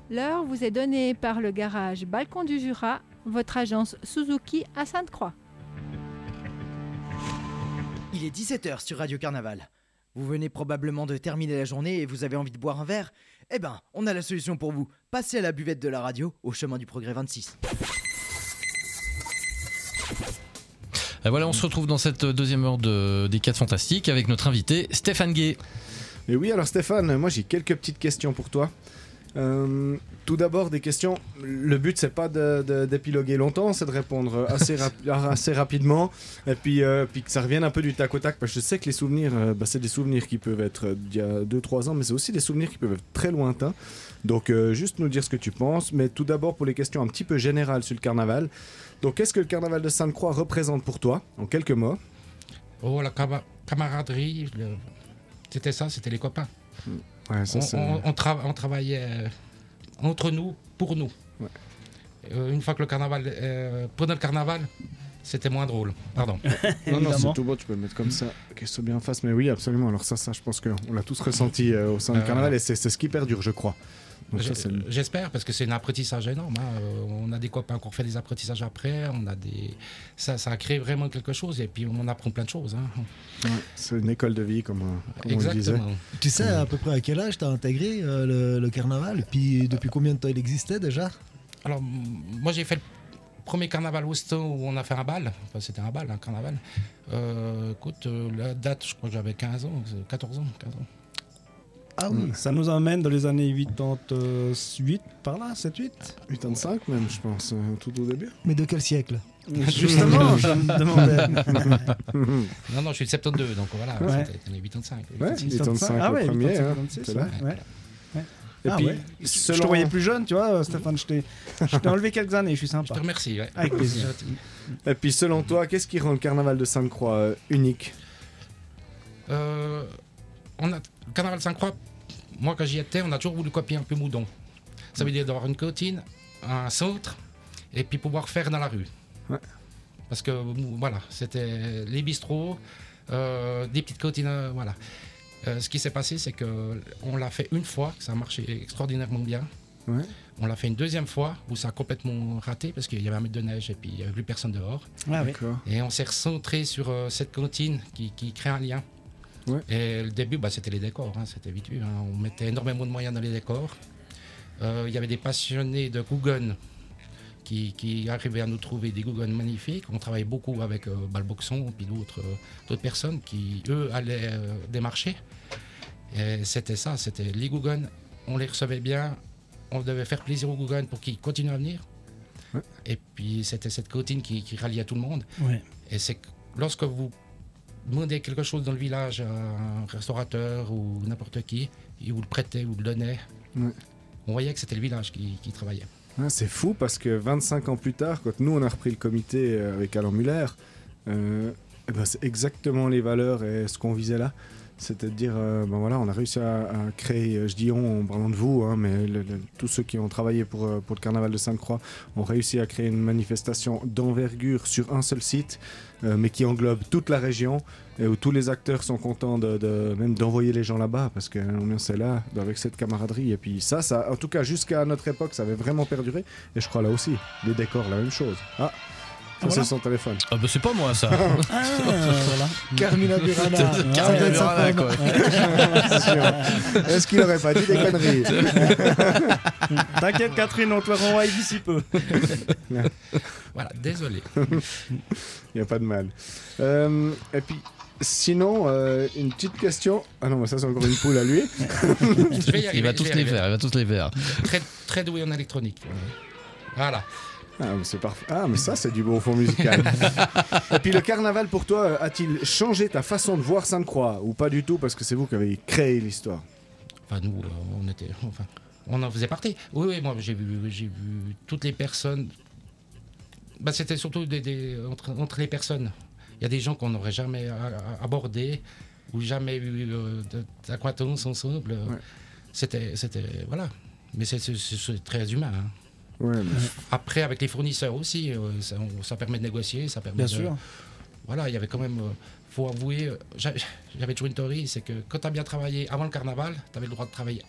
L'heure vous est donnée par le garage Balcon du Jura, votre agence Suzuki à Sainte-Croix. Il est 17h sur Radio Carnaval. Vous venez probablement de terminer la journée et vous avez envie de boire un verre ? Eh ben, on a la solution pour vous. Passez à la buvette de la radio, au chemin du Progrès 26. Et voilà, on se retrouve dans cette deuxième heure des 4 Fantastiques avec notre invité Stéphane Gay. Et oui, alors Stéphane, moi j'ai quelques petites questions pour toi. Tout d'abord des questions, le but c'est pas d'épiloguer longtemps, c'est de répondre assez rapidement et puis que ça revienne un peu du tac au tac, parce que je sais que les souvenirs, c'est des souvenirs qui peuvent être d'il y a 2-3 ans, mais c'est aussi des souvenirs qui peuvent être très lointains, donc juste nous dire ce que tu penses. Mais tout d'abord pour les questions un petit peu générales sur le carnaval, donc qu'est-ce que le carnaval de Sainte-Croix représente pour toi, en quelques mots? Oh, la camaraderie, c'était les copains. Ouais, ça, on travaillait entre nous, pour nous. Ouais. Une fois que le carnaval, pendant le carnaval, c'était moins drôle. Pardon. non, c'est tout beau, tu peux le mettre comme ça, qu'il soit bien en face. Mais oui, absolument. Alors ça, je pense qu'on l'a tous ressenti au sein du carnaval, et c'est ce qui perdure, je crois. Donc j'espère, parce que c'est un apprentissage énorme. On a des copains qui ont fait des apprentissages après. Ça a créé vraiment quelque chose, et puis on apprend plein de choses. Ouais, c'est une école de vie, comme on le disait. Tu sais à peu près à quel âge tu as intégré le carnaval, et puis depuis combien de temps il existait déjà? Alors, moi j'ai fait le premier carnaval au Ston où on a fait un bal. Enfin, c'était un bal, un carnaval. Écoute, la date, je crois que j'avais 15 ans, 14 ans. Ah oui, ça nous emmène dans les années 88, par là, 7-8 85 même, je pense, tout au début. Mais de quel siècle? Justement, je me demandais. Non, je suis de 72, donc voilà, ouais. C'était les 85. Ouais, 85 ah ouais, le premier, 86, c'est là. Ouais. Et puis, je te voyais plus jeune, tu vois, Stéphane, je t'ai enlevé quelques années, je suis sympa. Je te remercie. Ouais. Avec plaisir. Et puis, selon toi, qu'est-ce qui rend le carnaval de Sainte-Croix unique? Le carnaval de Sainte-Croix, moi quand j'y étais, on a toujours voulu copier un peu Moudon. Ça veut dire d'avoir une cantine, un centre, et puis pouvoir faire dans la rue. Ouais. Parce que voilà, c'était les bistrots, des petites cantines, voilà. Ce qui s'est passé, c'est qu'on l'a fait une fois, que ça a marché extraordinairement bien. Ouais. On l'a fait une deuxième fois, où ça a complètement raté, parce qu'il y avait un mètre de neige et puis il n'y avait plus personne dehors. Ah, oui. Et on s'est recentré sur cette cantine qui crée un lien. Ouais. Et le début, c'était les décors, c'était vite vu. On mettait énormément de moyens dans les décors. Il y avait des passionnés de Gougon qui arrivaient à nous trouver des Gougon magnifiques. On travaillait beaucoup avec Balboxon et puis d'autres personnes qui, eux, allaient démarcher. Et c'était les Gougon, on les recevait bien, on devait faire plaisir aux Gougon pour qu'ils continuent à venir. Ouais. Et puis c'était cette cantine qui ralliait tout le monde. Ouais. Et c'est que lorsque vous demandez quelque chose dans le village à un restaurateur ou n'importe qui, il vous le prêtait, vous le donnait. Ouais. On voyait que c'était le village qui travaillait. Ouais, c'est fou parce que 25 ans plus tard, quand nous on a repris le comité avec Alain Muller, c'est exactement les valeurs et ce qu'on visait là. C'était de dire, on a réussi à créer, je dis on en parlant de vous, mais tous ceux qui ont travaillé pour le carnaval de Sainte-Croix ont réussi à créer une manifestation d'envergure sur un seul site, mais qui englobe toute la région et où tous les acteurs sont contents même d'envoyer les gens là-bas parce que l'ambiance est là, avec cette camaraderie. Et puis ça, en tout cas jusqu'à notre époque, ça avait vraiment perduré. Et je crois là aussi, les décors, la même chose. C'est son téléphone. Ah bah c'est pas moi ça. Voilà. Carmina Burana. Carmina Burana, quoi. Est-ce qu'il aurait pas dit des conneries? T'inquiète Catherine, on te le renvoie d'ici peu. Voilà, désolé. Il n'y a pas de mal. Et puis, sinon, une petite question. Ah non, mais ça c'est encore une poule à lui. Il va tous les faire. Très, très doué en électronique. Voilà. Ah, mais c'est parfait. Ah, mais ça, c'est du beau fond musical. Et puis, le carnaval, pour toi, a-t-il changé ta façon de voir Sainte-Croix? Ou pas du tout, parce que c'est vous qui avez créé l'histoire? Enfin, nous, on en faisait partie. Oui, moi, j'ai vu toutes les personnes. C'était surtout entre les personnes. Il y a des gens qu'on n'aurait jamais abordés ou jamais eu d'acquaintance ensemble. Ouais. C'était voilà. Mais c'est très humain. Ouais, mais... Après, avec les fournisseurs aussi, ça permet de négocier, ça permet Bien sûr. Voilà, il y avait quand même... faut avouer, j'avais toujours une théorie, c'est que quand tu as bien travaillé avant le carnaval, tu avais le droit de travailler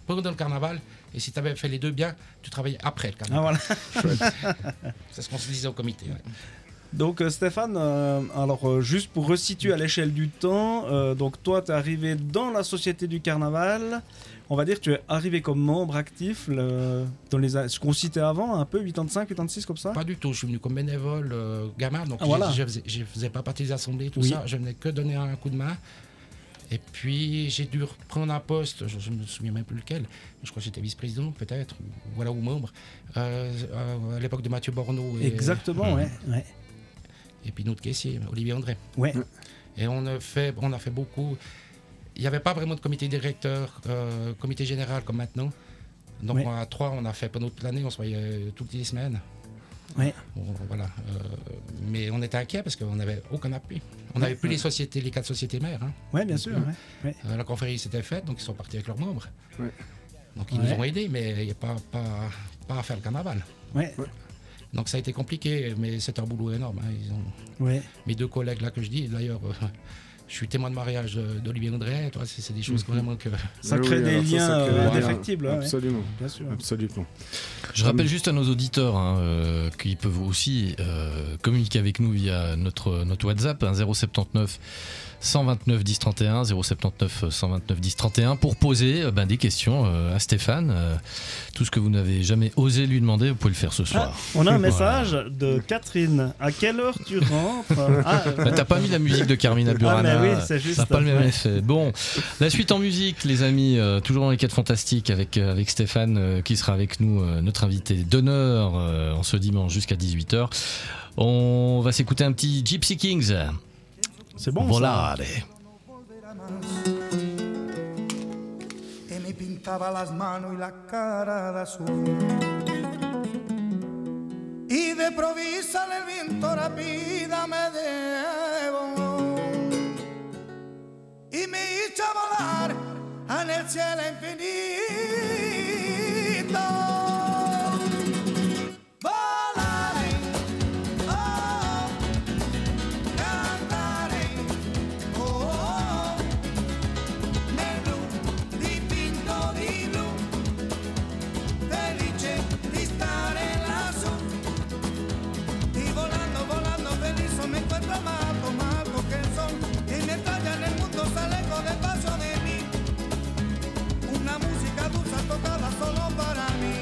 pendant le carnaval, et si tu avais fait les deux bien, tu travaillais après le carnaval. Ah, voilà. C'est ce qu'on se disait au comité. Ouais. Donc Stéphane, juste pour resituer à l'échelle du temps, donc toi tu es arrivé dans la Société du Carnaval, on va dire que tu es arrivé comme membre actif dans ce qu'on citait avant, un peu 85, 86 comme ça. Pas du tout, je suis venu comme bénévole gamin, donc je faisais pas partie des assemblées, tout ça, je venais que donner un coup de main. Et puis j'ai dû reprendre un poste, je ne me souviens même plus lequel, je crois que j'étais vice-président peut-être, ou membre, à l'époque de Mathieu Borneau. Exactement, ouais. Et puis notre caissier, Olivier André. Ouais. Et on a fait beaucoup. Il n'y avait pas vraiment de comité directeur, comité général comme maintenant. Donc à 3, on a fait pendant toute l'année, on se voyait toutes les semaines. Ouais. Bon, voilà. Mais on était inquiets parce qu'on n'avait aucun appui. On n'avait plus les 4 sociétés mères. Hein. Oui, bien sûr. Ouais. La conférence s'était faite, donc ils sont partis avec leurs membres. Ouais. Donc ils nous ont aidés, mais il n'y a pas à faire le carnaval. Ouais. Donc ça a été compliqué, mais c'est un boulot énorme. Hein. Mes 2 collègues là que je dis, d'ailleurs, je suis témoin de mariage d'Olivier André. C'est des choses vraiment que... Ça crée des liens indéfectibles. Absolument. Bien sûr. Absolument. Je rappelle juste à nos auditeurs qu'ils peuvent aussi communiquer avec nous via notre WhatsApp 079 129 10 31 079 129 10 31 pour poser des questions à Stéphane. Tout ce que vous n'avez jamais osé lui demander, vous pouvez le faire ce soir. On a un message de Catherine. À quelle heure tu rentres? T'as pas mis la musique de Carmina Burana. Mais oui, c'est juste. Ça n'a pas le même effet. Bon, la suite en musique, les amis, toujours dans les 4 fantastiques avec Stéphane qui sera avec nous, notre invité d'honneur en ce dimanche jusqu'à 18h. On va s'écouter un petit Gypsy Kings. C'est bon, Volare. E mi pintaba las manos y la cara de azul. Y de provisa el viento rápida me llevó y me hizo volar en el cielo infinito. Solo para mí.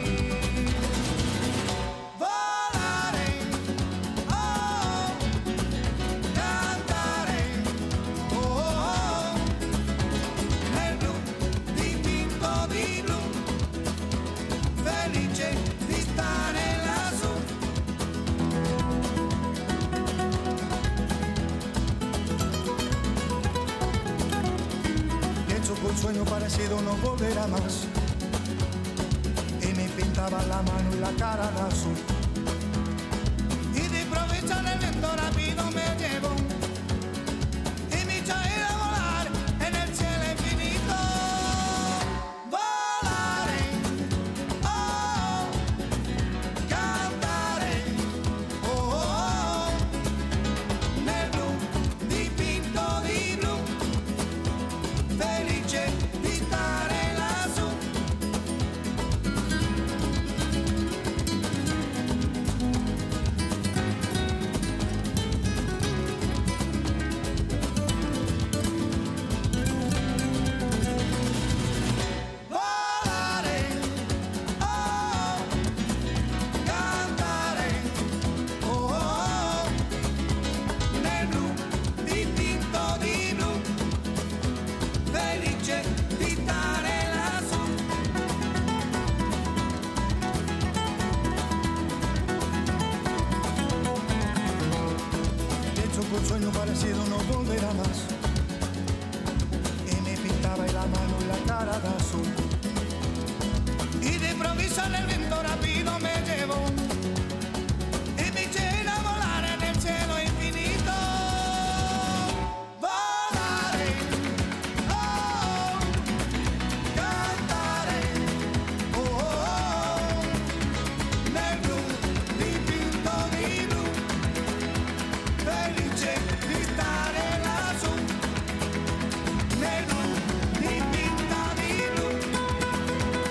Volaré, oh, cantaré, oh, nel blu dipinto di blu, felice di stare lassù. Pienso que un sueño parecido no volverá más. Pintaba la mano y la cara de azul. Y de improviso en el viento rápido me llevó y me hizo ir a volar en el cielo infinito. Volaré, oh, cantaré, oh, nel blu dipinto di blu, felice di stare lassù. Un sueño parecido no volverá más. Y me pintaba la mano y la cara de azul. Y de improviso en el viento rápido me llevó y me eché a volar en el cielo infinito. Volaré, oh, cantaré, oh, nel blu dipinto di blu, felice di stare lassù, nel blu dipinta di blu,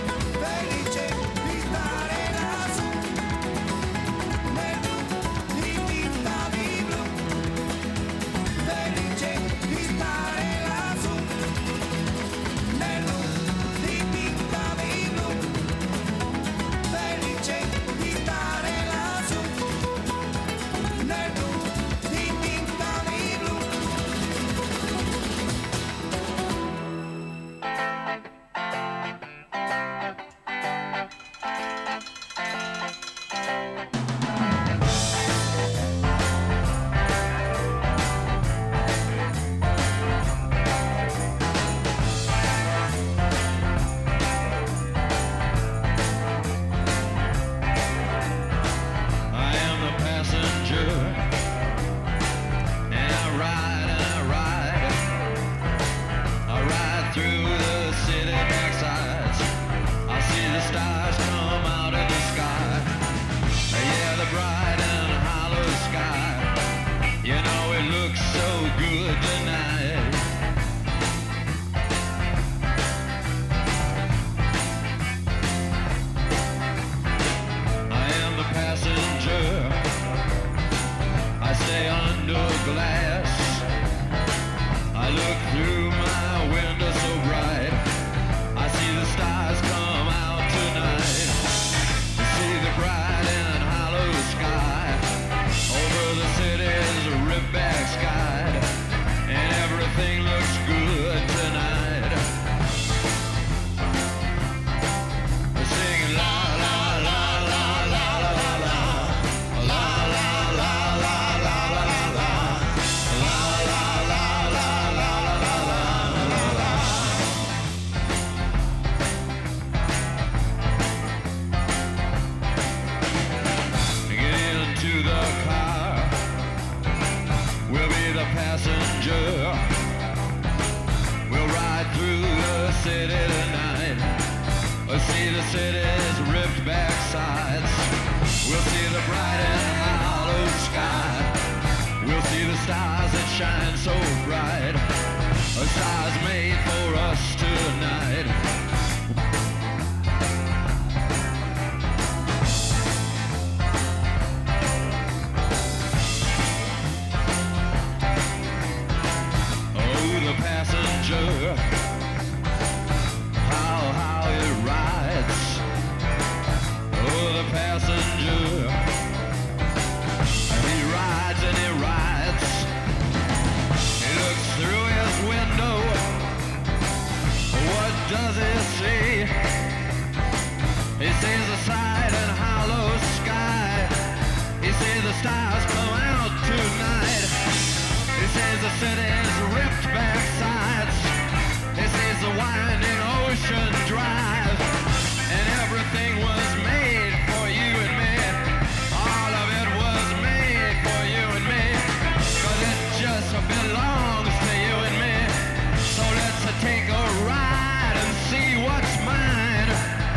the city's ripped back sides. We'll see the bright and hollow sky. We'll see the stars that shine so bright. A stars made for us tonight. Passenger, how it rides. Oh, the passenger, he rides and he rides. He looks through his window. What does he see? He sees the side and hollow sky. He sees the stars come out tonight. He sees the city's ripped back sides. He sees the winding ocean drive. And everything was made for you and me. All of it was made for you and me. But it just belongs to you and me. So let's take a ride and see what's mine.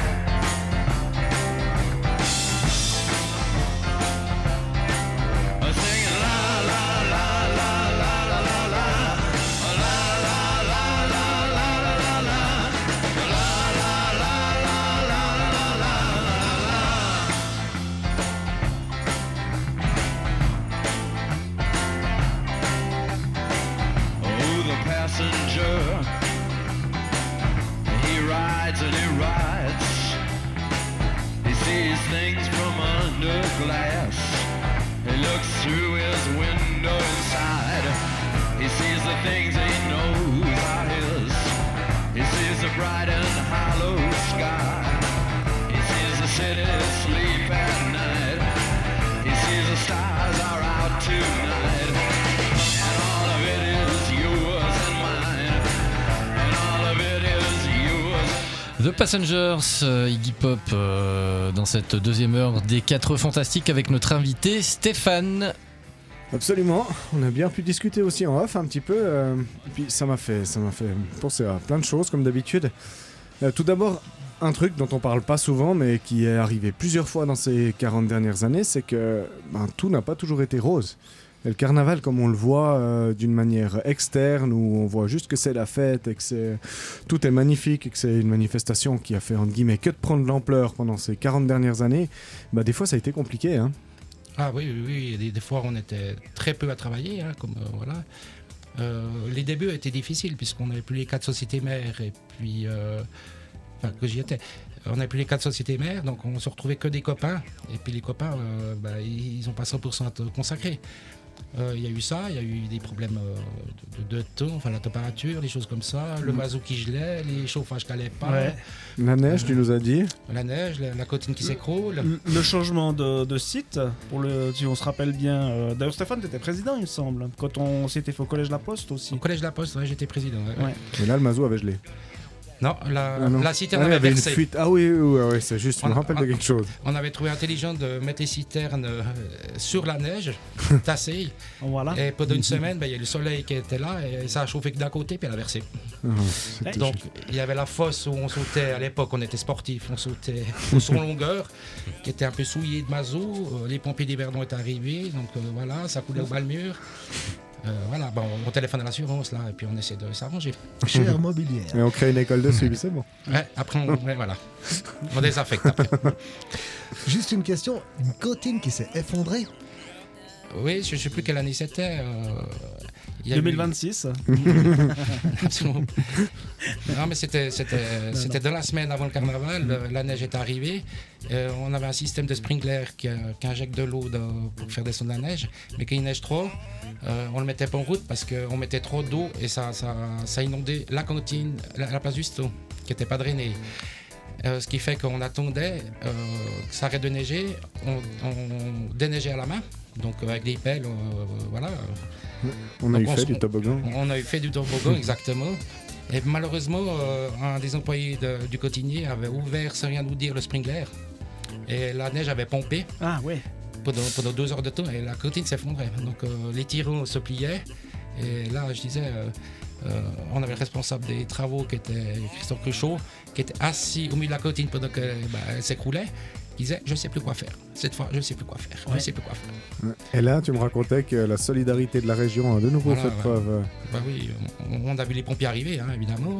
Singing la la la la la la la la. Passenger, he rides and he rides. He sees things from under glass. He looks through his window inside. He sees the things he knows are his. He sees the bright and hollow sky. He sees the city sleep at night. He sees the stars are out tonight. And all of it is yours and mine. And all of it is yours. The Passengers, Iggy Pop, dans cette deuxième heure des 4 fantastiques avec notre invité Stéphane. Absolument, on a bien pu discuter aussi en off un petit peu, et puis ça m'a fait penser à plein de choses comme d'habitude. Tout d'abord, un truc dont on parle pas souvent mais qui est arrivé plusieurs fois dans ces 40 dernières années, c'est que tout n'a pas toujours été rose. Et le carnaval, comme on le voit d'une manière externe, où on voit juste que c'est la fête et que tout est magnifique et que c'est une manifestation qui a fait entre guillemets que de prendre de l'ampleur pendant ces 40 dernières années, des fois ça a été compliqué, hein. Ah oui, des fois on était très peu à travailler, hein, comme voilà. Les débuts étaient difficiles puisqu'on n'avait plus les 4 sociétés mères et puis, que j'y étais. On n'avait plus les 4 sociétés mères, donc on se retrouvait que des copains. Et puis les copains, ils n'ont pas 100% à te consacrer. Il y a eu ça, il y a eu des problèmes de temps, enfin la température, des choses comme ça, le mazout qui gelait, les chauffages qui n'allaient pas. Ouais. La neige, tu nous as dit. La neige, la cotine qui s'écroule. Le changement de site, si on se rappelle bien. D'ailleurs, Stéphane, tu étais président, il me semble, quand on s'était fait au Collège La Poste aussi. Au Collège La Poste, ouais, j'étais président. Ouais. Et là, le mazout avait gelé. Non, la citerne il y avait avait versé. une fuite. Ah oui, c'est juste, je me rappelle de quelque chose. On avait trouvé intelligent de mettre les citernes sur la neige, tassée. Voilà. Et pendant une semaine, il y a le soleil qui était là et ça a chauffé que d'un côté, puis elle a versé. Donc, il y avait la fosse où on sautait, à l'époque, on était sportifs, on sautait au son longueur, qui était un peu souillé de mazout. Les pompiers d'Yverdon étaient arrivés, donc voilà, ça coulait au bas le mur. Voilà, on téléphone à l'assurance là et puis on essaie de s'arranger. Cher mobilière. Et on crée une école de suivi, c'est bon. Ouais, après on désaffecte après. Juste une question, une cotine qui s'est effondrée. Oui, je ne sais plus quelle année c'était. 2026. Non, mais c'était dans la semaine avant le carnaval. La neige est arrivée. On avait un système de sprinkler qui injecte de l'eau pour faire descendre la neige. Mais quand il neige trop, on ne le mettait pas en route parce qu'on mettait trop d'eau et ça inondait la cantine, la place du Sto, qui n'était pas drainée. Ce qui fait qu'on attendait que ça arrête de neiger. On déneigeait à la main, donc avec des pelles, voilà. On a eu fait du toboggan. On a eu fait du toboggan, exactement. Et malheureusement, un des employés du cotinier avait ouvert sans rien nous dire le sprinkler. Et la neige avait pompé. Ah ouais. Pendant 2 heures de temps et la cotine s'effondrait. Donc les tirants se pliaient. Et là, je disais, On avait le responsable des travaux qui était Christophe Cruchot, qui était assis au milieu de la cantine pendant qu'elle s'écroulait. Il disait, je ne sais plus quoi faire. Cette fois, je ne sais plus quoi faire. Je ne sais plus quoi faire. Et là, tu me racontais que la solidarité de la région a de nouveau fait preuve. Bah oui, on a vu les pompiers arriver, hein, évidemment.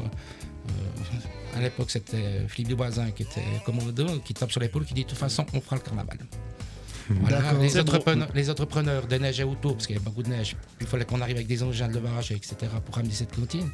À l'époque, c'était Philippe Duboisin qui était commandant, qui tape sur l'épaule, qui dit de toute façon, on fera le carnaval. Voilà. Les entrepreneurs de neige et auto, parce qu'il y avait beaucoup de neige, il fallait qu'on arrive avec des engins de levage, etc., pour ramener cette cantine.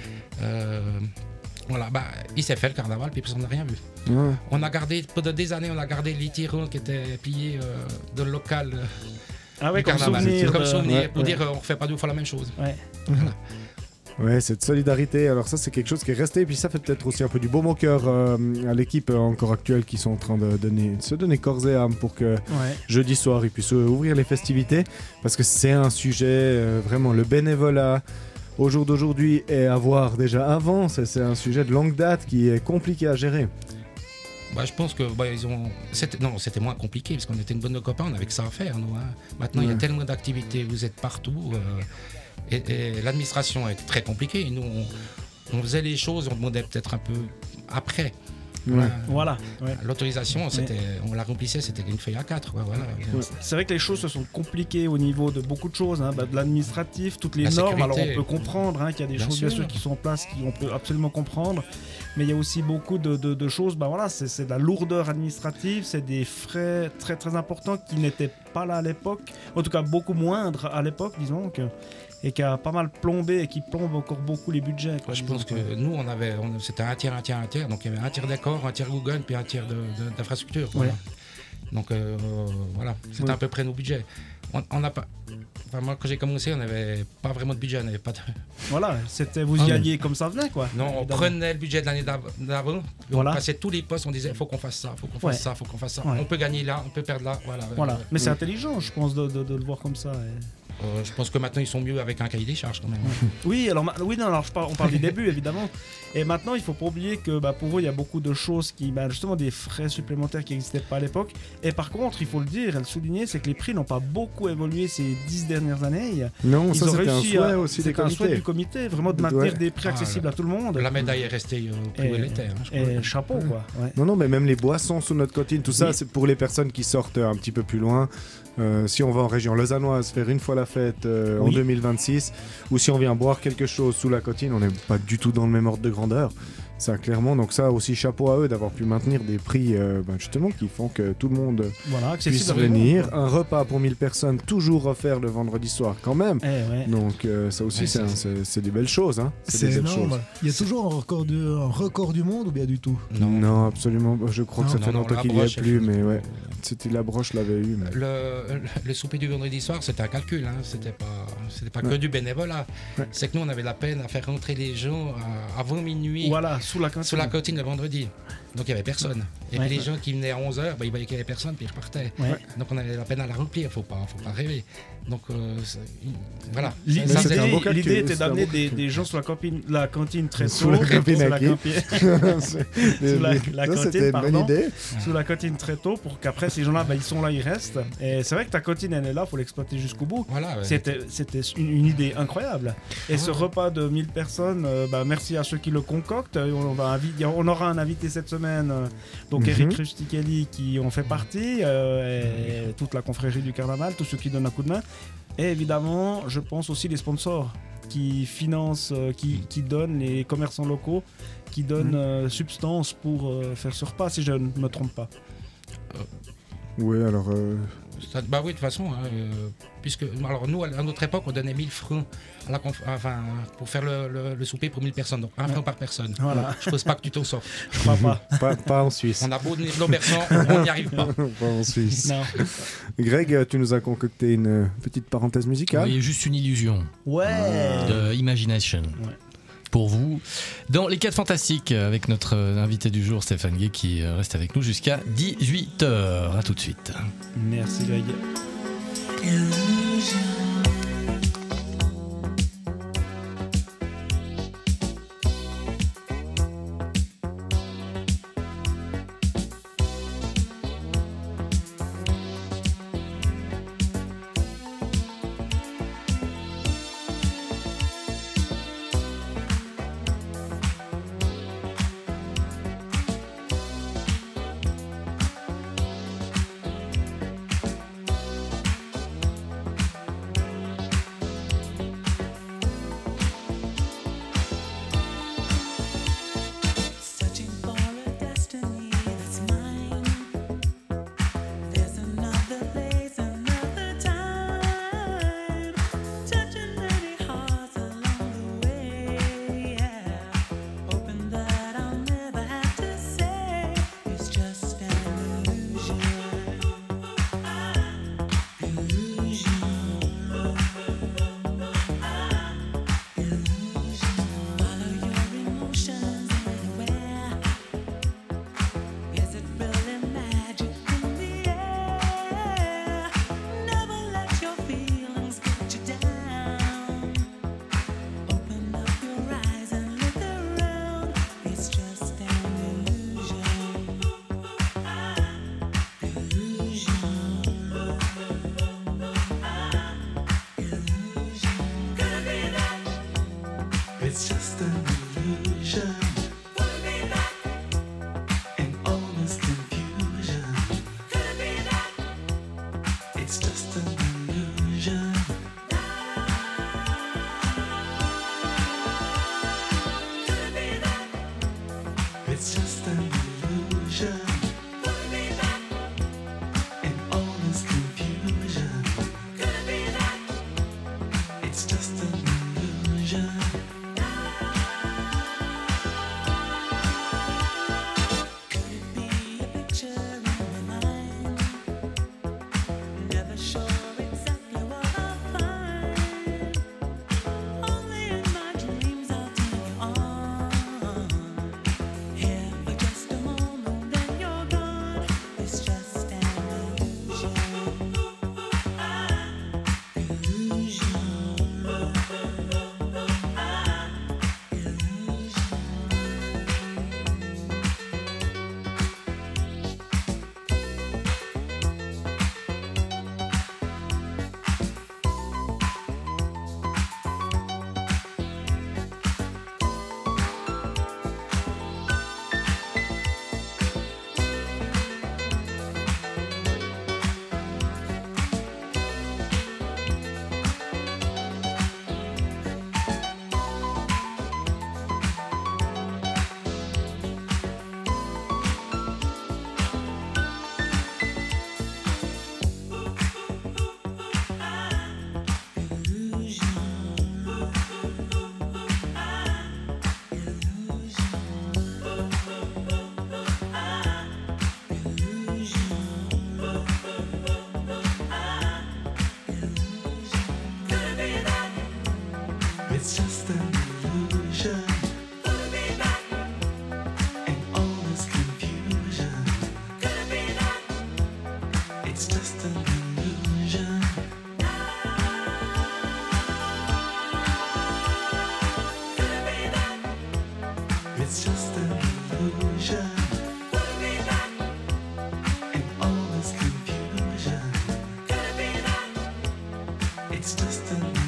Voilà, il s'est fait le carnaval, puis personne n'a rien vu. Ouais. On a gardé, pendant des années, on a gardé les tirants qui étaient pliés dans le local du carnaval. Comme souvenir, pour dire on ne refait pas deux fois la même chose. Ouais. Voilà. Ouais, cette solidarité, alors ça c'est quelque chose qui est resté, et puis ça fait peut-être aussi un peu du baume au cœur à l'équipe encore actuelle qui sont en train de se donner corps et âme pour que jeudi soir ils puissent ouvrir les festivités, parce que c'est un sujet vraiment, le bénévolat au jour d'aujourd'hui et à voir déjà avant, c'est un sujet de longue date qui est compliqué à gérer. Je pense que c'était moins compliqué parce qu'on était une bande de copains, on avait que ça à faire. Nous, hein. Maintenant, il y a tellement d'activités, vous êtes partout. Et l'administration est très compliquée. Nous, on faisait les choses, on demandait peut-être un peu après. Voilà. L'autorisation, on la remplissait, c'était une feuille A4. Voilà. C'est vrai que les choses se sont compliquées au niveau de beaucoup de choses, hein, de l'administratif, toutes les normes. Sécurité. Alors on peut comprendre qu'il y a des choses bien sûr qui sont en place qu'on peut absolument comprendre, mais il y a aussi beaucoup de choses. C'est de la lourdeur administrative, c'est des frais très très importants qui n'étaient pas là à l'époque, en tout cas beaucoup moindres à l'époque, disons et qui a pas mal plombé et qui plombe encore beaucoup les budgets. Je pense que nous, c'était un tiers, donc il y avait un tiers décor, un tiers Google, puis un tiers d'infrastructure. Voilà. Donc voilà, c'était à peu près nos budgets. On n'a pas... moi, quand j'ai commencé, on n'avait pas vraiment de budget, on n'avait pas de... Voilà, vous y alliez comme ça venait, quoi. Non, on prenait le budget de l'année d'avant, on passait tous les postes, on disait, il faut qu'on fasse ça, il faut qu'on fasse ça, il faut qu'on fasse ça. On peut gagner là, on peut perdre là, voilà. Mais c'est intelligent, je pense, de le voir comme ça. Je pense que maintenant ils sont mieux avec un cahier des charges quand même. Oui, alors on parle du début évidemment. Et maintenant il faut pas oublier que pour eux il y a beaucoup de choses qui, justement des frais supplémentaires qui n'existaient pas à l'époque. Et par contre il faut le dire et le souligner, c'est que les prix n'ont pas beaucoup évolué ces 10 dernières années. Non, ça c'était un souhait aussi des comités. Un souhait du comité, vraiment de maintenir des prix accessibles à tout le monde. La médaille est restée où elle était. Et chapeau quoi. Ouais. Non, mais même les boissons sous notre cantine, tout ça c'est pour les personnes qui sortent un petit peu plus loin. Si on va en région lausannoise faire une fois la fête en 2026, ou si on vient boire quelque chose sous la cantine, on n'est pas du tout dans le même ordre de grandeur. Ça clairement, donc ça aussi chapeau à eux d'avoir pu maintenir des prix justement qui font que tout le monde puisse venir. Un repas pour 1000 personnes toujours offert le vendredi soir quand même. Donc ça aussi c'est des belles choses. Hein. C'est énorme. Il y a toujours un record du monde ou bien du tout? Non, absolument. Je crois que ça fait longtemps qu'il n'y a plus, mais ouais. C'était la broche l'avait eu. Mais... Le souper du vendredi soir, c'était un calcul. Hein. C'était pas que du bénévolat. C'est que nous on avait la peine à faire rentrer les gens avant minuit. Voilà. Sous la cantine le vendredi. Donc il n'y avait personne. Et puis les gens qui venaient à 11h, ils voyaient qu'il n'y avait personne, puis ils repartaient. Donc on avait la peine à la remplir, faut pas rêver. Donc voilà. L'idée était d'amener des gens sur la cantine très tôt. Sous la cantine Sous la cantine très tôt pour qu'après ces gens-là, ils sont là, ils restent. Et c'est vrai que ta cantine, elle est là, il faut l'exploiter jusqu'au bout. Voilà, C'était une idée incroyable. Et ce repas de 1000 personnes, merci à ceux qui le concoctent. On aura un invité cette semaine, donc Eric Rustichelli qui en fait partie, et toute la confrérie du carnaval, tous ceux qui donnent un coup de main. Et évidemment, je pense aussi les sponsors qui financent, qui donnent, les commerçants locaux, qui donnent substance pour faire ce repas, si je ne me trompe pas. Oui, alors... oui, de toute façon, puisque alors nous, à notre époque, on donnait 1000 francs pour faire le souper pour 1000 personnes, donc 1 franc par personne. Voilà. Je ne pense pas que tu t'en sors. Je crois pas. Pas en Suisse. On a beau tenir nos berçons, on n'y arrive pas. Pas en Suisse. Non. Greg, tu nous as concocté une petite parenthèse musicale. Oui, juste une illusion. De Imagination. Ouais. Pour vous, dans les 4 fantastiques, avec notre invité du jour, Stéphane Guay, qui reste avec nous jusqu'à 18h. À tout de suite. Merci Greg. It's just an illusion. Could be that. And all this confusion. Could be that. It's just an illusion. Could be that. It's just an illusion. Could be that. And all this confusion. Could be that. It's just an illusion.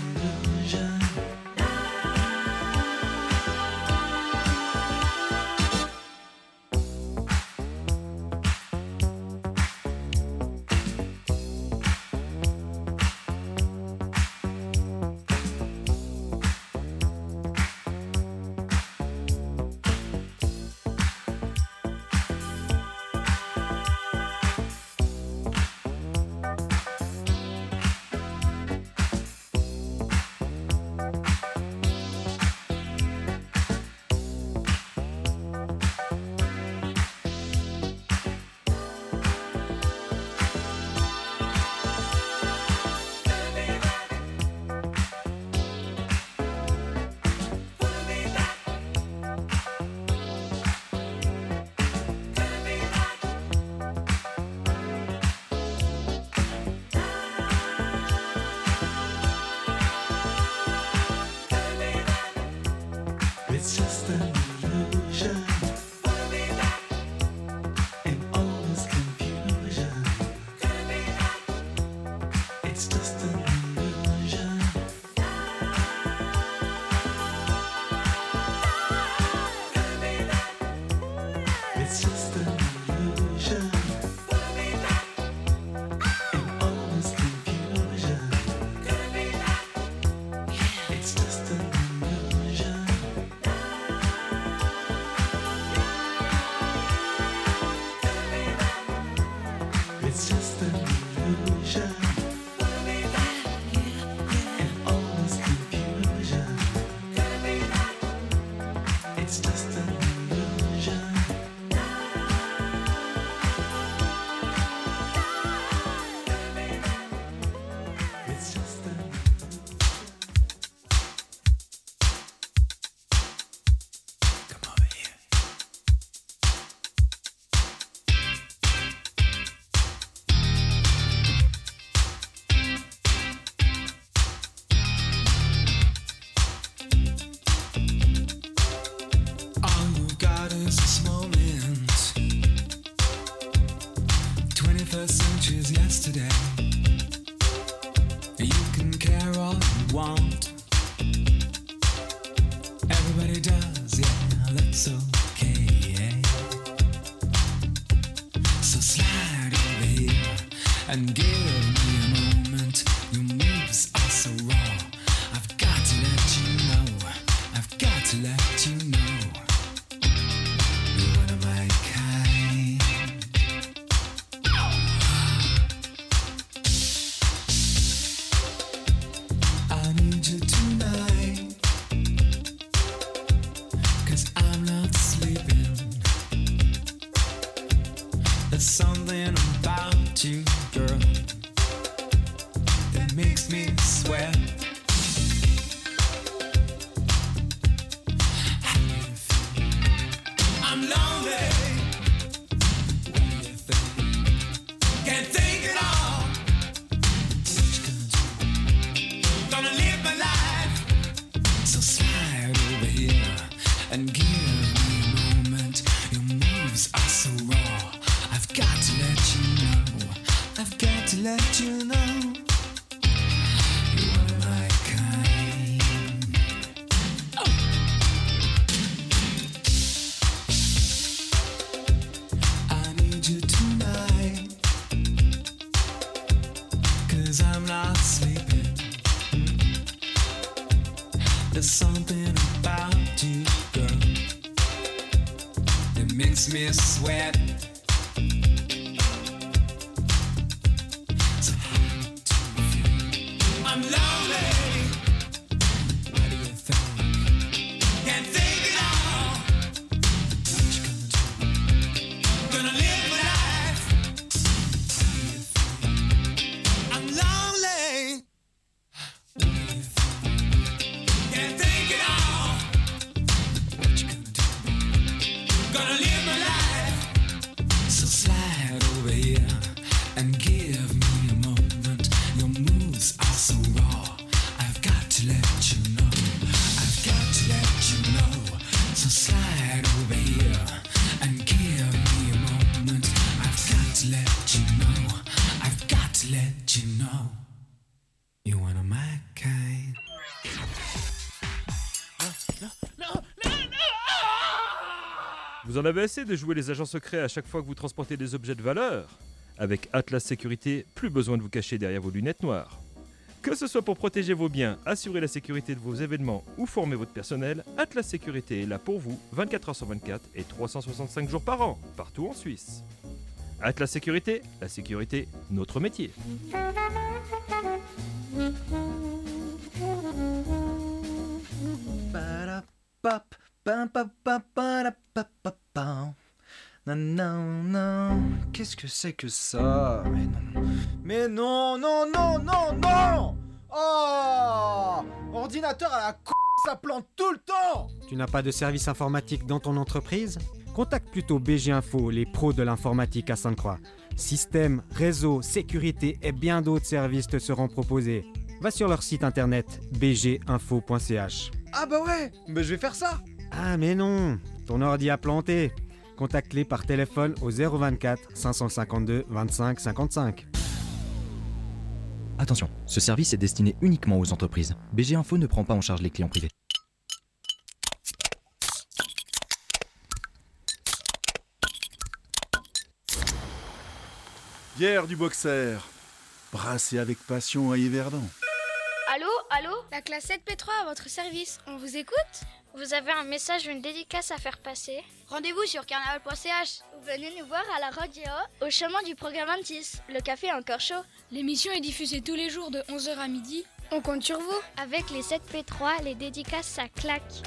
It's just an illusion. And all this confusion. It's just an illusion. It's just an illusion. And all this confusion. It's just an illusion. It's just an illusion. And all this confusion. It's just an illusion. It's just an Come over here. All you've got is this moment. 21st century's yesterday. You can care all you want. Everybody does, yeah, that's okay. So slide over here and give me a moment. Your moves are so raw. I've got to let you know. I've got to let you know. You're one of my kind. I need you tonight. 'Cause I'm not sleeping. There's something about you, girl, that makes me sweat. I'm lonely. What do you think? Can't think at all. What you gonna do? Gonna live my life. So slide over here and give me a moment. Your moves are so raw. I've got to let you know. I've got to let you know. You're one of my kind. Oh. I need you tonight. 'Cause I'm not sleeping. There's something about you, girl, that makes me sweat. So how do you feel? I'm lonely. What do you think? Can't think at all. What you gonna do? Gonna live my life. How do you feel? I'm lonely. What do you think? Can't think and give me a moment. Your moves are so raw. I've got to let you know. I've got to let you know. So slide over here and give me a moment. I've got to let you know. I've got to let you know. You one of my kind. Vous en avez assez de jouer les agents secrets à chaque fois que vous transportez des objets de valeur? Avec Atlas Sécurité, plus besoin de vous cacher derrière vos lunettes noires. Que ce soit pour protéger vos biens, assurer la sécurité de vos événements ou former votre personnel, Atlas Sécurité est là pour vous 24h sur 24 et 365 jours par an, partout en Suisse. Atlas Sécurité, la sécurité, notre métier. Qu'est-ce que c'est que ça? Mais non, non, non, non, non! Oh! Ordinateur à la ça plante tout le temps! Tu n'as pas de service informatique dans ton entreprise? Contacte plutôt BG Info, les pros de l'informatique à Sainte-Croix. Système, réseau, sécurité et bien d'autres services te seront proposés. Va sur leur site internet bginfo.ch. Ah bah ouais, mais je vais faire ça! Ah mais non, ton ordi a planté. Contacte-les par téléphone au 024 552 25 55. Attention, ce service est destiné uniquement aux entreprises. BG Info ne prend pas en charge les clients privés. Bière du Boxer, brassée avec passion à Yverdon. Allô, la classe 7P3 à votre service, on vous écoute? Vous avez un message ou une dédicace à faire passer? Rendez-vous sur carnaval.ch ou venez nous voir à la radio au chemin du programme 26. Le café est encore chaud. L'émission est diffusée tous les jours de 11h à midi. On compte sur vous. Avec les 7P3, les dédicaces, ça claque.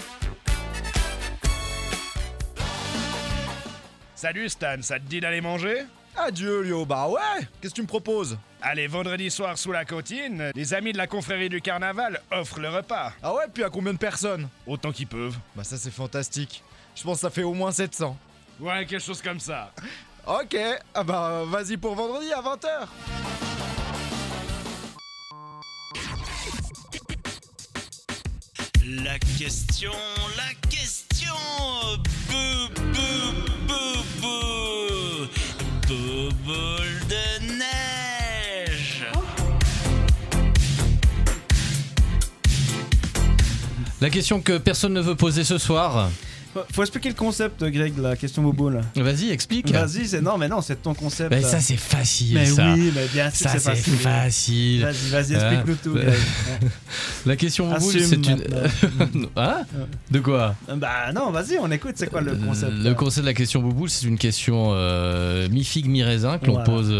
Salut Stan, ça te dit d'aller manger? Adieu Lio, bah ouais, qu'est-ce que tu me proposes? Allez, vendredi soir sous la cantine, les amis de la confrérie du carnaval offrent le repas. Ah ouais, puis à combien de personnes? Autant qu'ils peuvent. Bah ça c'est fantastique. Je pense que ça fait au moins 700. Ouais, quelque chose comme ça. Ok, ah bah vas-y pour vendredi à 20h. La question, boule de neige. La question que personne ne veut poser ce soir. Faut expliquer le concept, Greg, de la question bobo là. Vas-y, explique. Vas-y, c'est ton concept. Mais ça c'est facile. Mais ça. oui, mais bien sûr ça c'est facile. Vas-y, explique-nous tout. Greg. La question boule, c'est une. Hein? De quoi? Bah non, vas-y, on écoute. C'est quoi le concept? Le concept de la question bouboule, c'est une question mi-figue, mi-raisin que l'on pose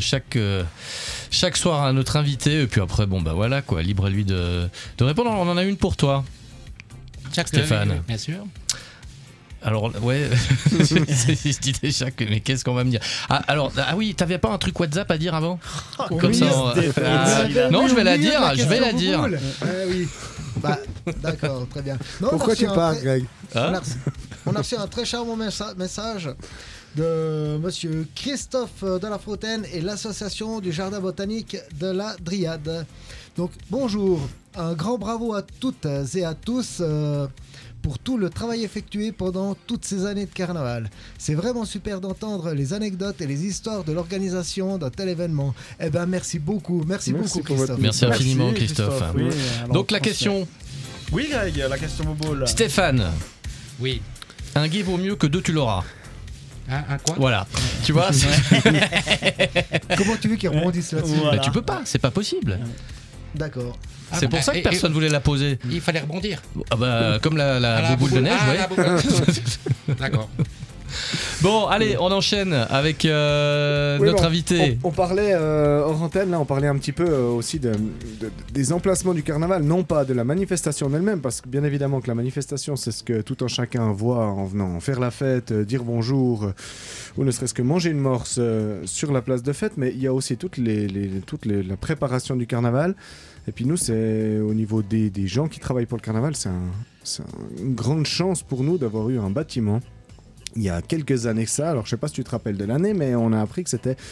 chaque soir à notre invité. Et puis après, bon bah voilà quoi, libre à lui de répondre. On en a une pour toi, Stéphane. Bien sûr. Alors ouais, cette idée chaque, mais qu'est-ce qu'on va me dire? Ah oui, t'avais pas un truc WhatsApp à dire avant? Comme ça. Non, je vais la dire. Oui. Bah, d'accord, très bien. Non, pourquoi tu pars, Greg? On a reçu un très charmant message de monsieur Christophe de la Fontaine et l'association du Jardin botanique de la Dryade. Donc, bonjour, un grand bravo à toutes et à tous pour tout le travail effectué pendant toutes ces années de carnaval. C'est vraiment super d'entendre les anecdotes et les histoires de l'organisation d'un tel événement. Eh ben, merci beaucoup Christophe. Merci infiniment Christophe. Oui, donc la question. Oui Greg, la question bobo là. Stéphane. Oui. Un guet vaut mieux que deux tu l'auras. Un quoi? Voilà. Tu vois. Comment tu veux qu'il rebondisse là-dessus? Voilà. Bah, tu peux pas, c'est pas possible. D'accord. C'est pour ça que personne voulait la poser. Il fallait rebondir. Ah bah, comme la bouboule de neige, ouais. D'accord. Bon, allez, on enchaîne avec notre invité. On parlait hors antenne, là, on parlait un petit peu aussi des emplacements du carnaval, non pas de la manifestation en elle-même, parce que bien évidemment que la manifestation, c'est ce que tout un chacun voit en venant faire la fête, dire bonjour, ou ne serait-ce que manger une morse sur la place de fête, mais il y a aussi toute la préparation du carnaval. Et puis nous, c'est au niveau des gens qui travaillent pour le carnaval, c'est une grande chance pour nous d'avoir eu un bâtiment. Il y a quelques années que ça, alors je sais pas si tu te rappelles de l'année, mais on a appris que c'était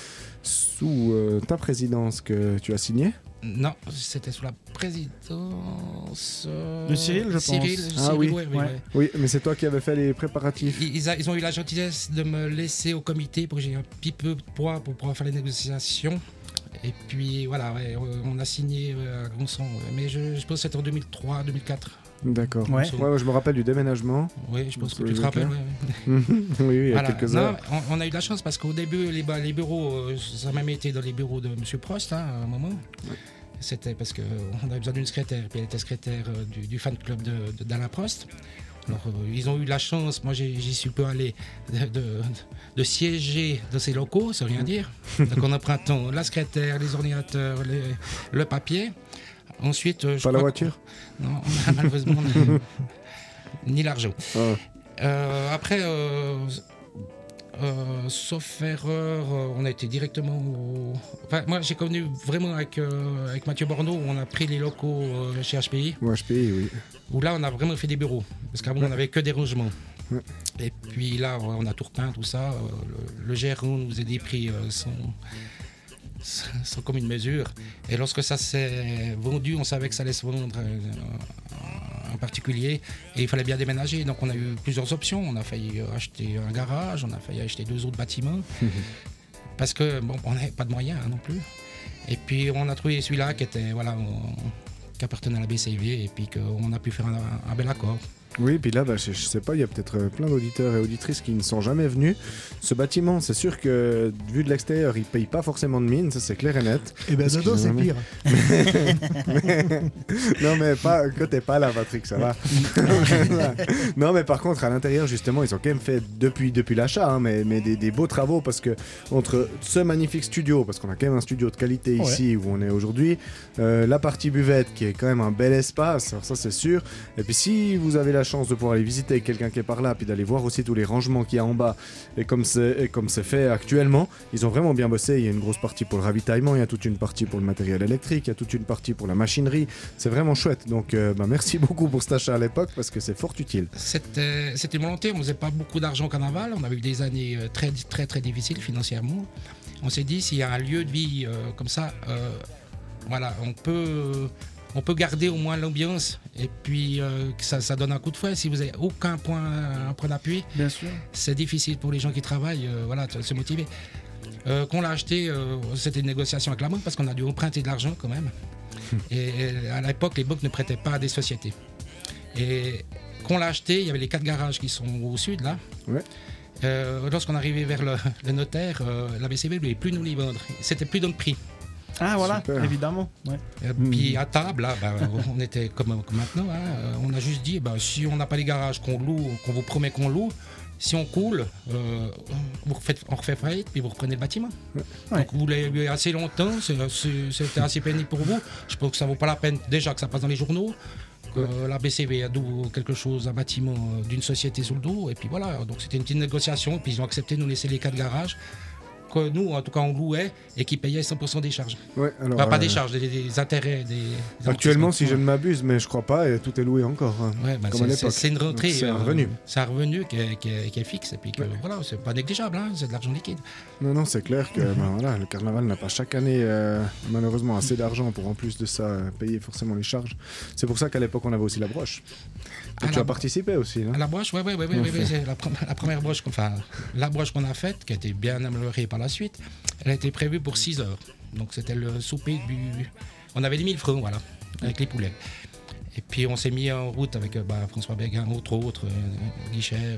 sous ta présidence que tu as signé. Non, c'était sous la présidence de Cyril, je pense. Cyril, Oui. ouais. Oui, mais c'est toi qui avais fait les préparatifs. Ils ont eu la gentillesse de me laisser au comité pour que j'ai un petit peu de poids pour pouvoir faire les négociations. Et puis voilà, on a signé à Grandson. Mais je pense que c'était en 2003, 2004. D'accord. Ouais. Je me rappelle du déménagement. Oui, je pense que tu te rappelles. Oui, il y a quelques heures. Non, on a eu de la chance parce qu'au début, les bureaux, ça a même été dans les bureaux de M. Prost à un moment. Ouais. C'était parce qu'on avait besoin d'une secrétaire, puis elle était secrétaire du fan club d'Alain Prost. Alors, ils ont eu de la chance, moi j'y suis peu allé, de siéger dans ces locaux, ça veut rien dire. Donc en empruntant la secrétaire, les ordinateurs, le papier. Ensuite, pas la voiture? Non, malheureusement, ni l'argent. Après, sauf erreur, on a été directement Enfin, moi j'ai connu vraiment avec Mathieu Borneau, on a pris les locaux chez HPI. Ou HPI, oui. Où là on a vraiment fait des bureaux, parce qu'avant on n'avait que des rangements. Et puis là on a tout repeint, tout ça. Le gérant nous a des prix sans commune mesure. Et lorsque ça s'est vendu, on savait que ça allait se vendre en particulier et il fallait bien déménager. Donc on a eu plusieurs options. On a failli acheter un garage, on a failli acheter 2 autres bâtiments parce que bon, on n'avait pas de moyens non plus. Et puis on a trouvé celui-là qui était qui appartenait à la BCV et puis qu'on a pu faire un bel accord. Oui, puis là, je sais pas, il y a peut-être plein d'auditeurs et auditrices qui ne sont jamais venus. Ce bâtiment, c'est sûr que vu de l'extérieur, il paye pas forcément de mine, ça c'est clair et net. Et bien dedans, c'est pire. Non, mais pas quand t'es pas là, Patrick, ça va. Non, mais par contre, à l'intérieur, justement, ils ont quand même fait depuis l'achat, hein, mais des beaux travaux parce que entre ce magnifique studio, parce qu'on a quand même un studio de qualité ici où on est aujourd'hui, la partie buvette qui est quand même un bel espace, alors ça c'est sûr. Et puis si vous avez la chance de pouvoir aller visiter avec quelqu'un qui est par là, puis d'aller voir aussi tous les rangements qu'il y a en bas, et comme c'est fait actuellement, ils ont vraiment bien bossé. Il y a une grosse partie pour le ravitaillement, il y a toute une partie pour le matériel électrique, il y a toute une partie pour la machinerie. C'est vraiment chouette. Donc merci beaucoup pour cet achat à l'époque parce que c'est fort utile. C'était une volonté. On ne faisait pas beaucoup d'argent au carnaval. On avait eu des années très très très difficiles financièrement. On s'est dit s'il y a un lieu de vie comme ça, voilà, on peut garder au moins l'ambiance et puis que ça donne un coup de fouet. Si vous n'avez aucun point d'appui, bien sûr, c'est difficile pour les gens qui travaillent de se motiver. Qu'on l'a acheté, c'était une négociation avec la banque parce qu'on a dû emprunter de l'argent quand même. Et à l'époque, les banques ne prêtaient pas à des sociétés. Et qu'on l'a acheté, il y avait les 4 garages qui sont au sud là. Ouais. Lorsqu'on arrivait vers le notaire, la BCV ne voulait plus nous les vendre. C'était plus dans le prix. Ah voilà, super. Évidemment. Ouais. Puis à table, là, on était comme maintenant. On a juste dit, si on n'a pas les garages qu'on loue, qu'on vous promet qu'on loue, si on coule, on refait faillite, puis vous reprenez le bâtiment. Ouais. Donc vous l'avez eu assez longtemps, c'était assez pénible pour vous. Je pense que ça ne vaut pas la peine déjà que ça passe dans les journaux. La BCV a quelque chose, un bâtiment d'une société sous le dos. Et puis voilà, donc c'était une petite négociation. Et puis ils ont accepté de nous laisser les 4 garages. Que nous, en tout cas, on louait et qui payaient 100% des charges. Ouais, alors, pas des charges, des intérêts. Actuellement, si je ne m'abuse, mais je crois pas, et tout est loué encore. Ouais, comme à l'époque. C'est une rentrée. C'est un revenu. C'est un revenu qui est fixe. Et puis voilà, c'est pas négligeable, hein, c'est de l'argent liquide. Non, c'est clair que le carnaval n'a pas chaque année, malheureusement, assez d'argent pour en plus de ça payer forcément les charges. C'est pour ça qu'à l'époque, on avait aussi la broche. Tu as participé aussi, non? À la broche, oui, c'est la première broche, la broche qu'on a faite, qui a été bien améliorée par la suite, elle a été prévue pour 6 heures. Donc c'était le souper on avait 10 000 francs, voilà, avec les poulets. Et puis on s'est mis en route avec François Béguin, autres, Guichère,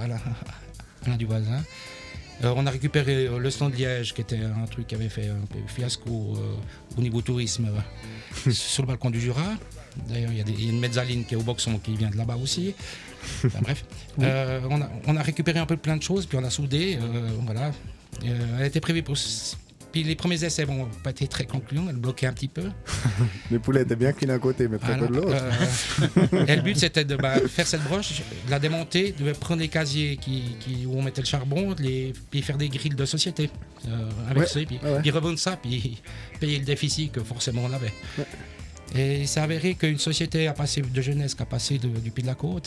Alain Duvoisin. On a récupéré le stand de Liège, qui était un truc qui avait fait un peu fiasco au niveau tourisme, sur le balcon du Jura. D'ailleurs, il y a une mezzanine qui est au Boxon qui vient de là-bas aussi. Enfin, bref, oui. On a récupéré un peu plein de choses, puis on a soudé. Voilà. Elle était prévue pour. Puis les premiers essais n'ont pas été très concluants, elle bloquait un petit peu. Les poulets étaient bien cuits d'un côté, mais très peu de l'autre. Et le but, c'était de faire cette broche, de la démonter, de prendre les casiers où on mettait le charbon, puis faire des grilles de société avec ça, puis revendre ça, puis payer le déficit que forcément on avait. Ouais. Et il s'est avéré qu'une société de jeunesse qui a passé du Pied de la Côte.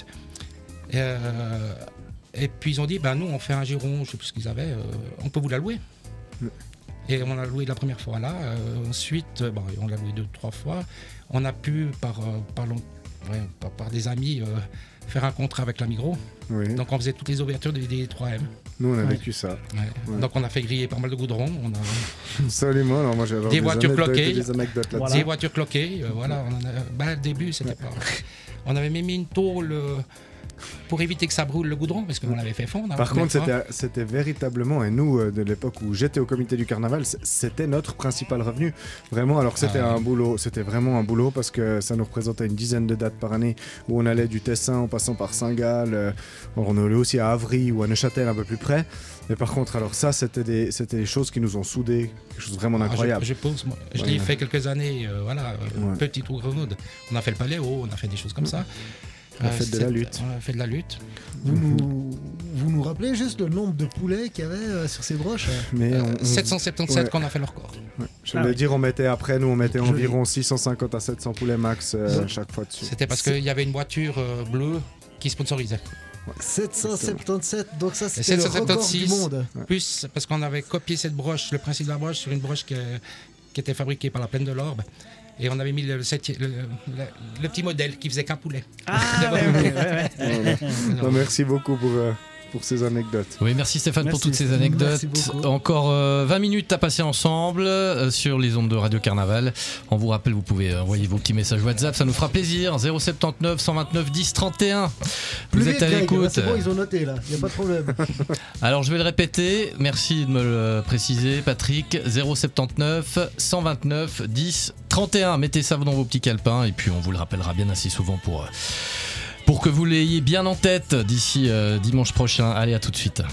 Et puis ils ont dit, nous on fait un giron, je ne sais plus ce qu'ils avaient, on peut vous la louer. Et on l'a loué la première fois là. Ensuite, on l'a loué 2-3 fois. On a pu, par des amis, faire un contrat avec la Migros. Oui. Donc on faisait toutes les ouvertures des 3M. Nous, on a vécu ça. Ouais. Ouais. Donc on a fait griller pas mal de goudron. Absolument. Alors, moi, j'ai des voitures cloquées. Des anecdotes là-dessus. Des voitures cloquées. Voilà. Au début, c'était pas. On avait même mis une tôle pour éviter que ça brûle le goudron, parce qu'on l'avait fait fondre. Par contre, c'était véritablement, et nous, de l'époque où j'étais au comité du carnaval, c'était notre principal revenu. Vraiment, alors que c'était un boulot, c'était vraiment un boulot, parce que ça nous représentait une dizaine de dates par année, où on allait du Tessin en passant par Saint-Gall, on allait aussi à Avry ou à Neuchâtel un peu plus près. Mais par contre, alors ça, c'était des choses qui nous ont soudés, quelque chose de vraiment incroyable. Je pense, moi, je l'ai fait quelques années, petit tour Grenoble. On a fait le Paléo, on a fait des choses comme ça. On a fait de la lutte. On a fait de la lutte. Vous nous rappelez juste le nombre de poulets qu'il y avait sur ces broches? 777 qu'on a fait le record. Ouais. Je voulais dire, on mettait environ 650 à 700 poulets max chaque fois dessus. C'était parce qu'il y avait une voiture bleue qui sponsorisait. 777, donc ça c'était le record du monde. Plus parce qu'on avait copié cette broche, le principe de la broche, sur une broche qui était fabriquée par la Plaine de l'Orbe. Et on avait mis le petit modèle qui faisait qu'un poulet. Non, merci beaucoup pour ces anecdotes. Oui, merci Stéphane pour toutes ces anecdotes. Encore 20 minutes à passer ensemble sur les ondes de Radio Carnaval. On vous rappelle, vous pouvez envoyer vos petits messages WhatsApp, ça nous fera plaisir. 079 129 10 31. Vous êtes à l'écoute. C'est bon, ils ont noté là, il n'y a pas de problème. Alors je vais le répéter, merci de me le préciser Patrick. 079 129 10 31. Mettez ça dans vos petits calepins et puis on vous le rappellera bien assez souvent pour que vous l'ayez bien en tête d'ici dimanche prochain. Allez, à tout de suite.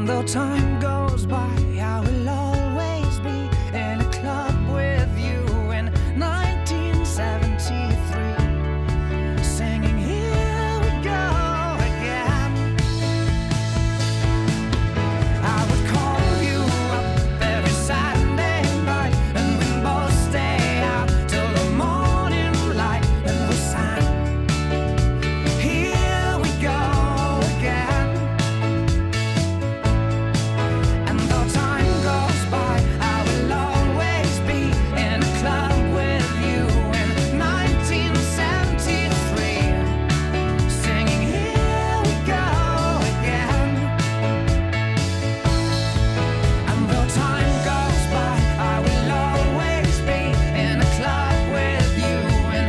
And though time goes by, I will always be in a club with you in 1973, singing Here We Go Again. I would call you up every Saturday night, and we'd both stay out till the morning light, and we sang Here We Go Again. And though time goes by, I will always be in a club with you in 1973, singing Here We Go Again. And though time goes by, I will always be in a club with you in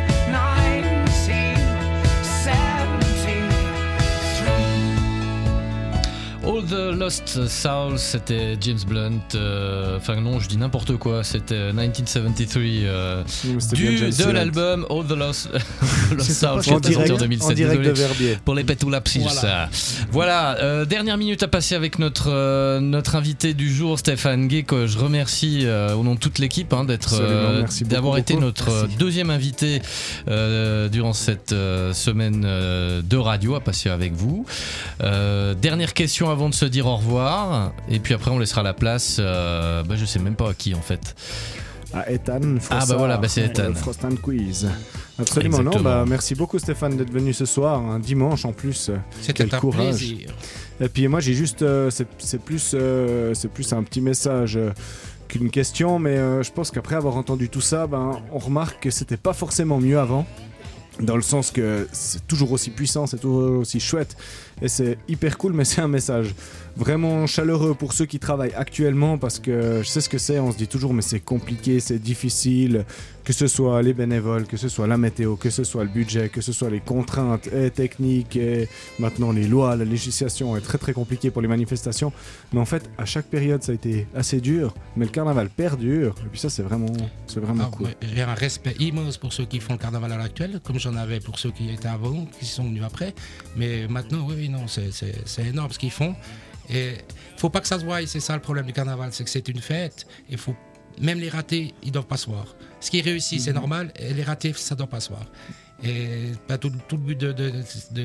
1973. All the Lost Souls, c'était James Blunt. Enfin non, je dis n'importe quoi. C'était 1973 c'était bien James de Blunt. l'album All the Lost C'est Souls, pas qui est sorti en en 2007. direct Désolé de Verbier. pour les pétoulapsis. Voilà. Dernière minute à passer avec notre invité du jour, Stéphane Gay, que je remercie au nom de toute l'équipe Absolument, merci d'avoir beaucoup, été beaucoup. notre Merci. deuxième invité durant cette semaine de radio à passer avec vous. Dernière question avant de se dire au revoir, et puis après on laissera la place, je sais même pas à qui en fait. À Ethan Frossard. Ah bah voilà, c'est Ethan. Frost and Quiz. Absolument, Exactement. non, merci beaucoup Stéphane d'être venu ce soir, un dimanche en plus. C'était Quel un courage. plaisir. Et puis moi j'ai juste, c'est plus un petit message qu'une question, mais je pense qu'après avoir entendu tout ça, on remarque que c'était pas forcément mieux avant. Dans le sens que c'est toujours aussi puissant, c'est toujours aussi chouette et c'est hyper cool, mais c'est un message vraiment chaleureux pour ceux qui travaillent actuellement, parce que je sais ce que c'est, on se dit toujours mais c'est compliqué, c'est difficile, que ce soit les bénévoles, que ce soit la météo, que ce soit le budget, que ce soit les contraintes et techniques et maintenant les lois, la législation est très très compliquée pour les manifestations, mais en fait à chaque période ça a été assez dur, mais le carnaval perdure et puis ça c'est vraiment cool. Ouais, j'ai un respect immense pour ceux qui font le carnaval à l'heure actuelle, comme j'en avais pour ceux qui étaient avant, qui sont venus après. Mais maintenant, oui, non, c'est énorme ce qu'ils font. Et faut pas que ça se voie, c'est ça le problème du carnaval, c'est que c'est une fête. Et faut même les ratés, ils doivent pas se voir. Ce qui réussit, c'est normal, et les ratés, ça doit pas se voir. Et tout le but de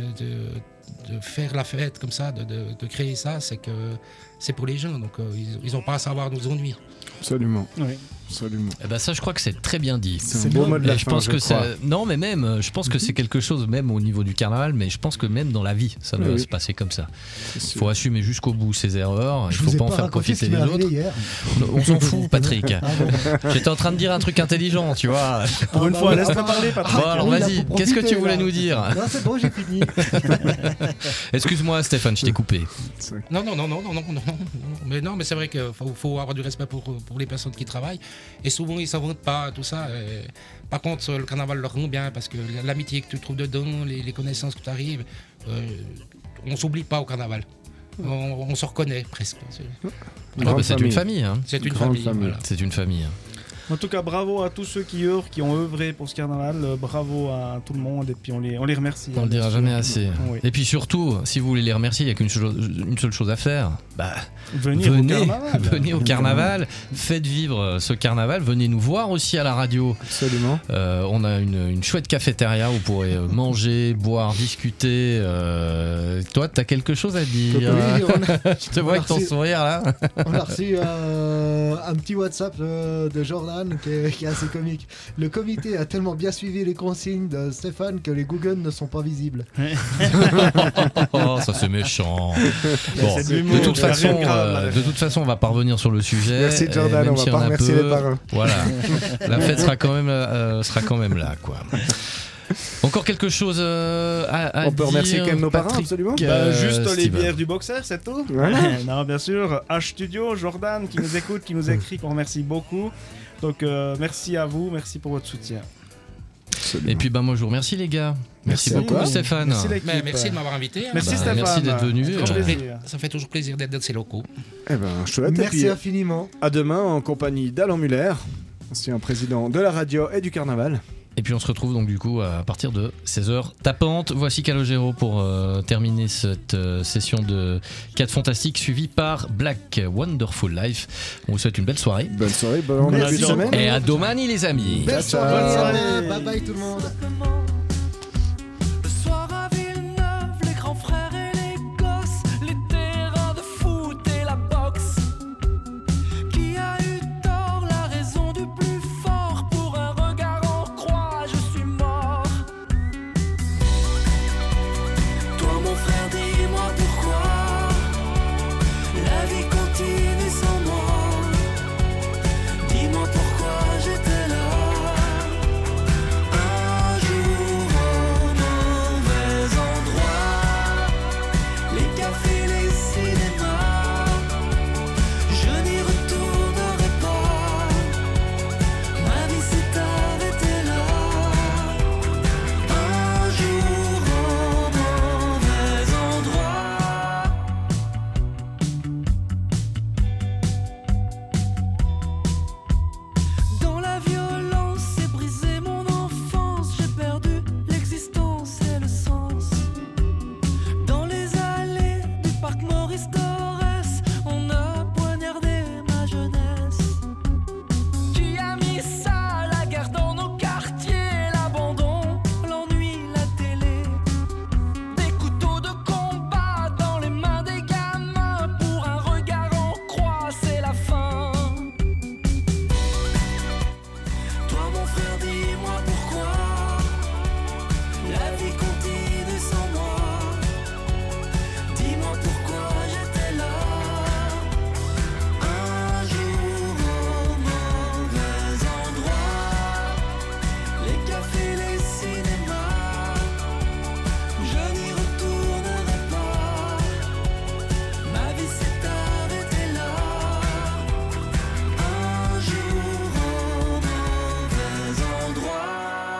faire la fête comme ça, de créer ça, c'est que c'est pour les gens. Donc ils ont pas à savoir nous ennuyer. Absolument. Oui. Absolument. Eh ben ça, je crois que c'est très bien dit. C'est un beau mot de la Et fin, je crois. Non, mais même, je pense que c'est quelque chose, même au niveau du carnaval, mais je pense que même dans la vie, ça doit Oui. se passer comme ça. Il sûr. faut assumer jusqu'au bout ses erreurs, il Je faut vous ai pas en pas faire raconté profiter ce qui les m'est arrivé autres. hier. On s'en fout, Patrick. Ah bon. J'étais en train de dire un truc intelligent, tu vois. Pour une bah fois, oui, laisse-le enfin, parler, Patrick. Bon, alors oui, là, vas-y, faut qu'est-ce que tu profiter, voulais là. nous dire? Non, c'est bon, j'ai fini. Excuse-moi, Stéphane, je t'ai coupé. Non, mais non, mais c'est vrai qu'il faut avoir du respect pour les personnes qui travaillent. Et souvent, ils s'en vantent pas, tout ça. Par contre, le carnaval leur rend bien parce que l'amitié que tu trouves dedans, les connaissances que tu arrives, on s'oublie pas au carnaval. On se reconnaît presque. C'est une famille. Hein. C'est une Grande famille. famille. Voilà. C'est une famille. En tout cas, bravo à tous ceux qui œuvrent, qui ont œuvré pour ce carnaval. Bravo à tout le monde et puis on les remercie. On ne le dira jamais assez. Oui. Et puis surtout, si vous voulez les remercier, il n'y a une seule chose à faire. Venez au carnaval. Faites vivre ce carnaval. Venez nous voir aussi à la radio. Absolument. On a une chouette cafétéria où vous pourrez manger, boire, discuter. Toi, tu as quelque chose à dire? Oui, Je te vois avec ton sourire là. On a reçu un petit WhatsApp de Jordan qui est assez comique. Le comité a tellement bien suivi les consignes de Stéphane que les Google ne sont pas visibles. Oh, ça c'est méchant. Bon, C'est de l'humour, de toute rien de façon, grave, on va pas revenir sur le sujet. Merci, Jordan, même on va s'il y pas en a remercier peu, les parrains. Voilà, la fête sera quand même là, quoi. Encore quelque chose à On peut dire, remercier quand même nos parrains, Patrick, absolument. Juste les Steven. bières du boxer, c'est tout. Voilà. Non, bien sûr. H Studio, Jordan qui nous écoute, qui nous écrit, qu'on remercie beaucoup. Donc merci à vous, merci pour votre soutien. Et puis moi je vous remercie les gars. Merci Merci beaucoup à vous. Stéphane. Merci, l'équipe. Merci de m'avoir invité. Merci Stéphane. Merci d'être venu. Ça fait toujours plaisir d'être dans ces locaux. Eh ben, chouette. Et Merci puis, infiniment. à demain en compagnie d'Alain Muller, ancien président de la radio et du carnaval. Et puis on se retrouve donc du coup à partir de 16h tapante. Voici Calogero pour terminer cette session de 4 fantastiques suivie par Black Wonderful Life. On vous souhaite une belle soirée. Bonne soirée, bonne début de semaine. Et à domani les amis. Belle soirée. Bye bye tout le monde. Le soir à Villeneuve, les grands frères et les gosses, les terrains de foot et la boxe. Qui a eu tort, la raison du plus fort? Pour un regard en croix, je suis mort. Toi mon frère, dis-moi pourquoi la vie continue sans moi. Dis-moi pourquoi j'étais là. Un jour au mauvais endroit, les cafés, les cinémas, je n'y retournerai pas. Ma vie s'est arrêtée là. Un jour au mauvais endroit. Dans la violence, c'est brisé mon enfance. J'ai perdu l'existence et le sens. Dans les allées du parc Maurice Dorès, on a poignardé ma jeunesse. Qui a mis ça, la guerre dans nos quartiers, l'abandon, l'ennui, la télé. Des couteaux de combat dans les mains des gamins. Pour un regard en croix, c'est la fin. Toi mon frère, dis-moi pourquoi la vie continue sans moi. Dis-moi pourquoi j'étais là. Un jour au mauvais endroit, les cafés, les cinémas, je n'y retournerai pas. Ma vie s'est arrêtée là. Un jour au mauvais endroit.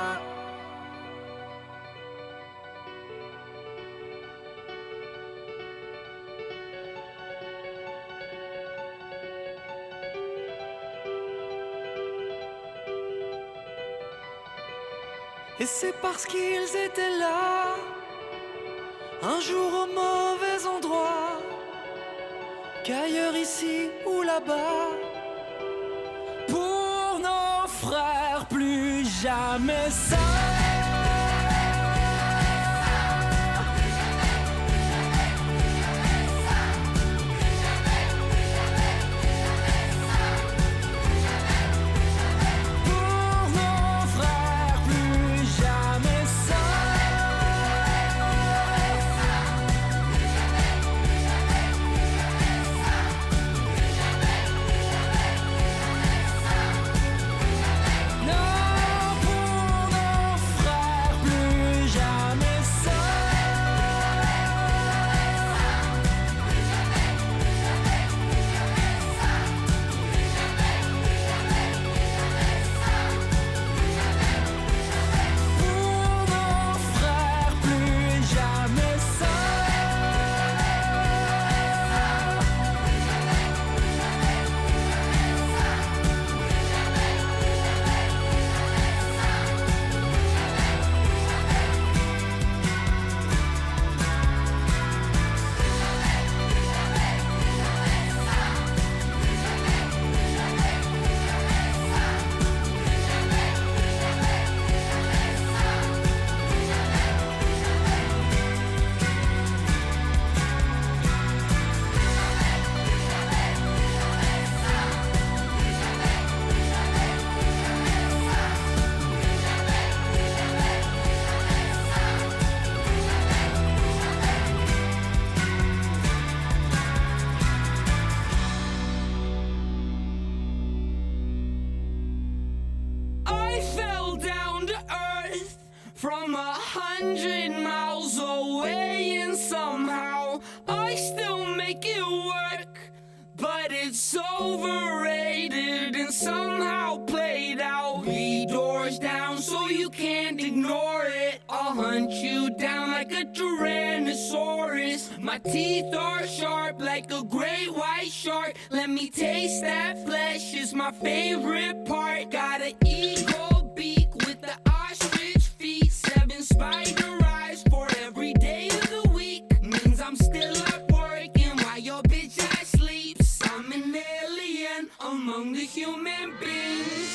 Et c'est parce qu'ils étaient là, un jour au mauvais endroit, qu'ailleurs ici ou là-bas, pour nos frères plus jamais ça. Pour nos frères plus jamais ça. Non, pour nos frères plus jamais ça. Pour nos frères plus jamais ça. I fell down to earth from 100 miles away, and somehow I still make it work. But it's overrated and somehow played out. The door's down so you can't ignore it. I'll hunt you down like a Tyrannosaurus. My teeth are sharp like a great white shark. Let me taste that flesh, is my favorite part. Got an eagle beak with the eye among the human beings.